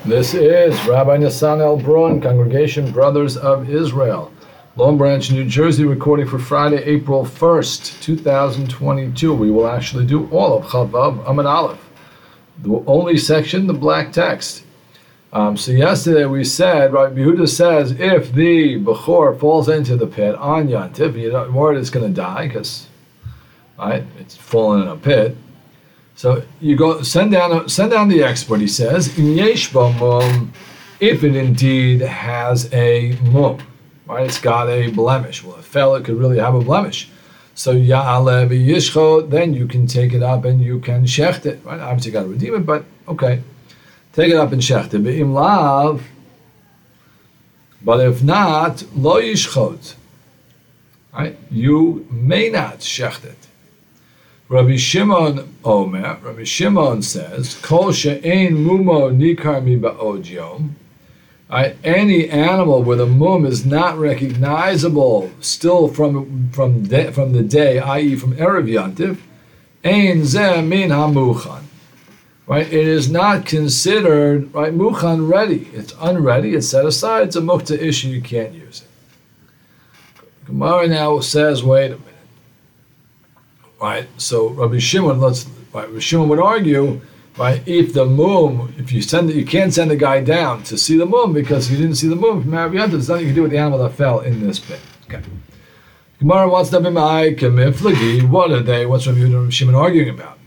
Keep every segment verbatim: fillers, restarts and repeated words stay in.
This is Rabbi Nissan L. Braun, Congregation Brothers of Israel, Long Branch, New Jersey, recording for Friday, April first, two thousand twenty-two. We will actually do all of Chavav Amud Aleph, the only section, the black text. Um, so yesterday we said, right, Yehuda says, if the Bechor falls into the pit on Yantiv, you're worried it's going to die because, right, it's fallen in a pit. So you go send down send down the expert. He says, in yesh bo mum, if it indeed has a mum, right? It's got a blemish. Well, a fella could really have a blemish. So ya'aleh v'yishcho, then you can take it up and you can shecht it, right? Obviously, you got to redeem it, but okay, take it up and shecht it. Be'im lav, but if not, lo yishchot, right? You may not shecht it. Rabbi Shimon Omer, Rabbi Shimon says, Kol she'ein mumo nikar mi ba'od yom. Any animal where the mum is not recognizable still from from de, from the day, that is from Erev Yantiv, ein zeh min hamuchan. Right? It is not considered, right, muchan ready. It's unready, it's set aside, it's a mukta issue, you can't use it. Gemara now says, wait a minute. Right, so Rabbi Shimon, let's. Right, Rabbi Shimon would argue, right, if the mum, if you send it, you can't send the guy down to see the mum because he didn't see the mum from Erev Yantiv. There's nothing you can do with the animal that fell in this pit. Okay. Gemara wants to be my kamiflagi. What are they? What's Rabbi Rabbi Shimon arguing about?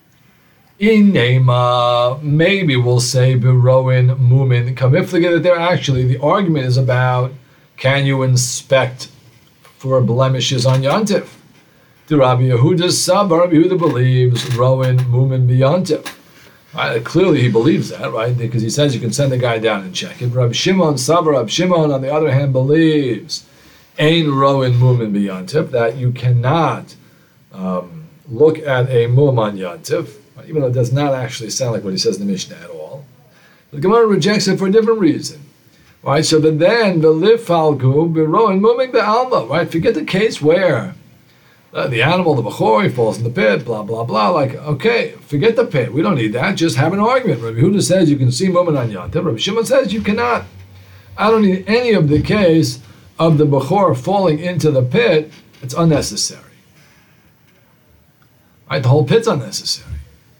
In Nema, maybe we'll say beroin mumin kamiflagi, that they're actually the argument is about can you inspect for blemishes on Yantiv? The Rabbi Yehuda Saba, Rabbi Yehuda believes Rowan Mumin Biyantiv. Right? Clearly he believes that, right? Because he says you can send the guy down and check it. Rabbi Shimon Saba, Rabbi Shimon, on the other hand, believes Ein Rowan Mumin Biyantiv, that you cannot um, look at a mum on Yantiv, right? Even though it does not actually sound like what he says in the Mishnah at all. The Gemara rejects it for a different reason. Right? So then the liv falgu berowan mumin be'alma, right? Forget the case where Uh, the animal, the bechor, he falls in the pit, blah, blah, blah. Like, okay, forget the pit. We don't need that. Just have an argument. Rabbi Yehuda says you can see mumin on Yantiv. Rabbi Shimon says you cannot. I don't need any of the case of the bechor falling into the pit. It's unnecessary. Right? The whole pit's unnecessary.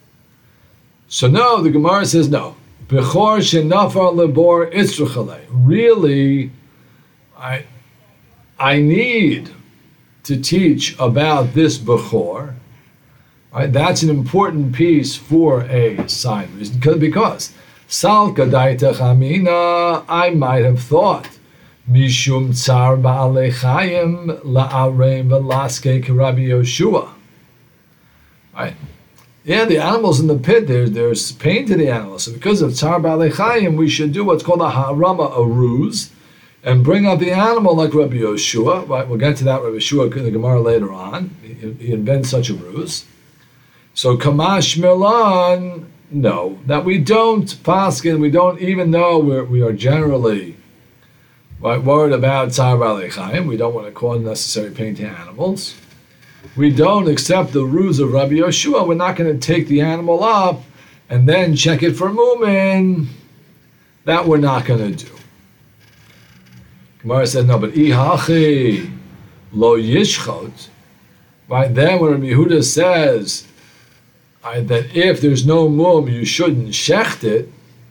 So no, the Gemara says no. Bechor shenafar lebor itzruchalei. Really, I, I need to teach about this Bechor, right? That's an important piece for a side reason, because Salka Daita Chamina, I might have thought Mishum Tsar Ba'alei Chayim La'arem Velaske K'Rabbi Yoshua. Right? Yeah, the animals in the pit, there's, there's pain to the animals. So because of Tsar Ba'alei Chayim, we should do what's called a harama, a ruse, and bring out the animal like Rabbi Yoshua. Right, we'll get to that Rabbi Yoshua in the Gemara later on. He, he invents such a ruse. So Kamash Milan, no, that we don't paskin, we don't even know we're, we are generally right, worried about Tzar Ba'alei Chayim. We don't want to cause unnecessary pain to animals. We don't accept the ruse of Rabbi Yoshua. We're not going to take the animal up and then check it for mumin. That we're not going to do. Gemara said, no, but ihachi lo yishchot, right? Then when Rabbi Yehuda says right, that if there's no mum, you shouldn't shecht it,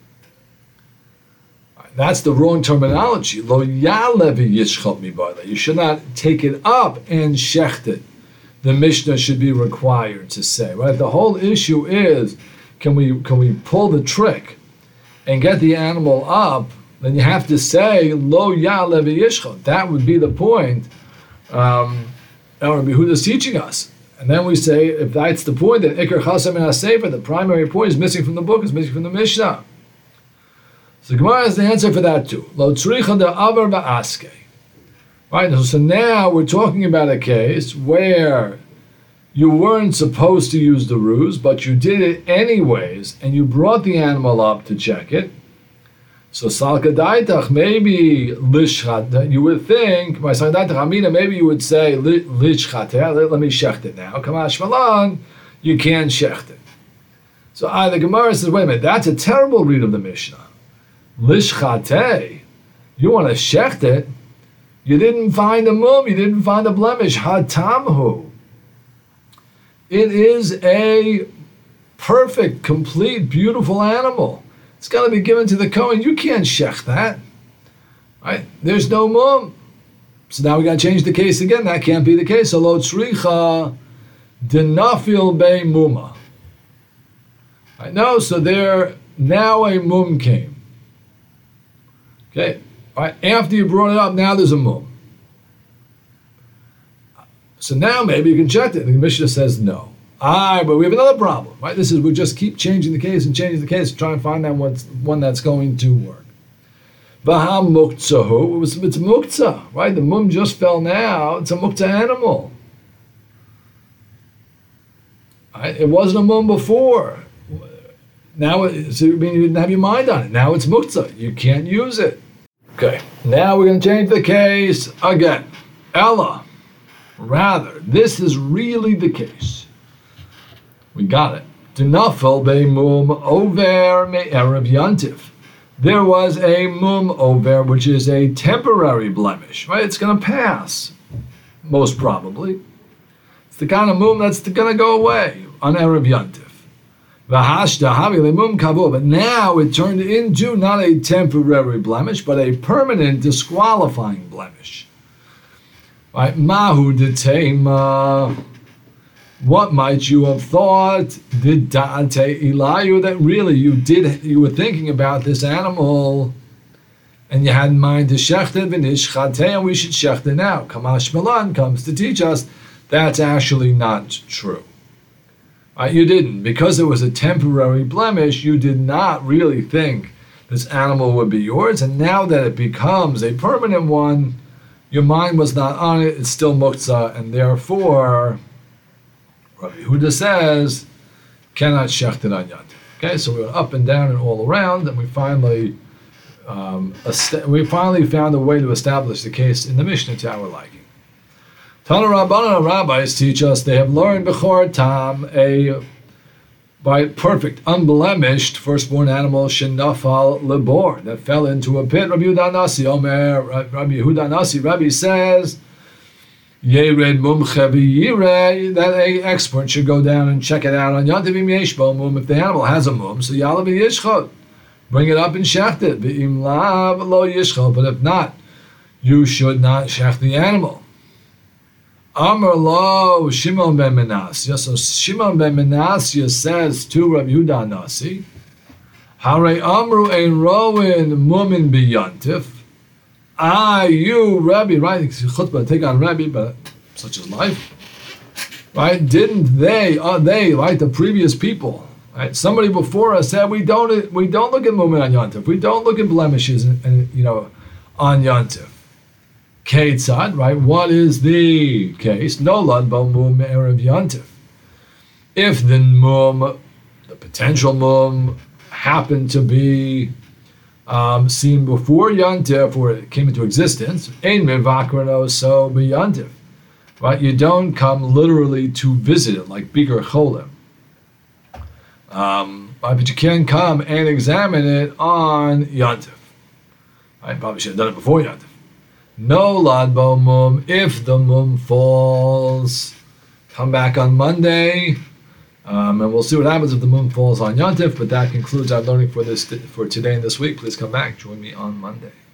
right, that's the wrong terminology. Lo yalevi yishchot mibala. You should not take it up and shecht it. The Mishnah should be required to say, right? The whole issue is, can we can we pull the trick and get the animal up? Then you have to say lo ya'alev yishchot. That would be the point. Um, Rabbi Yehuda is teaching us, and then we say if that's the point, then ikar chasam and hasefer, the primary point is missing from the book, is missing from the Mishnah. So Gemara has the answer for that too. Lo tzricha de avar ba'aske. Right. So now we're talking about a case where you weren't supposed to use the ruse, but you did it anyways, and you brought the animal up to check it. So salka daitach, maybe lishchat, you would think, maybe you would say lishchat, let me shecht it now. Kamash malan, you can't shecht it. So uh, the Gemara says, wait a minute, that's a terrible read of the Mishnah. Lishchate, you want to shecht it, you didn't find a mum, you didn't find a blemish. Hatamhu, it is a perfect, complete, beautiful animal. It's got to be given to the Kohen. You can't shecht that. Right? There's no mum. So now we got to change the case again. That can't be the case. So lo tzricha denafil be muma. Right? No, so there, now a mum came. Okay? All right, after you brought it up, now there's a mum. So now maybe you can check it. The Mishnah says no. Ah, but we have another problem, right? This is, we just keep changing the case and changing the case to try and find out what's one that's going to work. V'ha muktzahu, it was, it's muktzah, right? The mum just fell now, it's a muktzah animal. Right? It wasn't a mum before. Now, it, so, I mean, you didn't have your mind on it. Now it's muktzah, you can't use it. Okay, now we're going to change the case again. Ella, rather, this is really the case. We got it. Denafel be mum over me erev yantif. There was a mum over, which is a temporary blemish, right? It's going to pass, most probably. It's the kind of mum that's going to go away on erev yantif. V'hashta havi lemum kavu. But now it turned into not a temporary blemish, but a permanent disqualifying blemish. Right? Mahu detema. What might you have thought? Did Dante Eliyu that really you did you were thinking about this animal and you had in mind to shecht it v'nishchate, and we should shecht it now. Kamash Milan comes to teach us that's actually not true. Right, you didn't. Because it was a temporary blemish, you did not really think this animal would be yours, and now that it becomes a permanent one, your mind was not on it, it's still muktzah, and therefore Rabbi Yehuda says, cannot shecht it on yantif. Okay, so we went up and down and all around, and we finally um, est- we finally found a way to establish the case in the Mishnah to our liking. Tana Rabbana, rabbis teach us they have learned bechor tam, a by perfect, unblemished firstborn animal shenafal lebor that fell into a pit. Rabbi Yehuda Nasi Omer, Rabbi Yehuda Nasi, Rabbi says, Yered mumche v'yireh, that a expert should go down and check it out on yantiv im yesh bo mum, if the animal has a mum, so yala v'yishchot, bring it up and shecht it. V'im lav lo yishchot, but if not, you should not shecht the animal. Amar lo Shimon ben Menasya. So Shimon ben Menasya says to Rabbi Yehuda Nasi, Hare amru ein roin mumin biyantif. Ah, you, Rabbi, right? Chutbah, take on Rabbi, but such is life, right? Didn't they? Are they like the previous people? Right? Somebody before us said we don't we don't look at mumin on yantif. We don't look at blemishes and, and you know on yantif. Ketzad, right? What is the case? No lad bo mum erev yantif. If the mum, the potential mum, happened to be um, seen before yantif, or it came into existence, ein mevakrano so be yantif, right? You don't come literally to visit it like bikur cholim, um, right? But you can come and examine it on yantif. I probably should have done it before yantif. No lad bo mum, if the mum falls, come back on Monday, um, and we'll see what happens if the mum falls on yantif. But that concludes our learning for this for today and this week. Please come back, join me on Monday.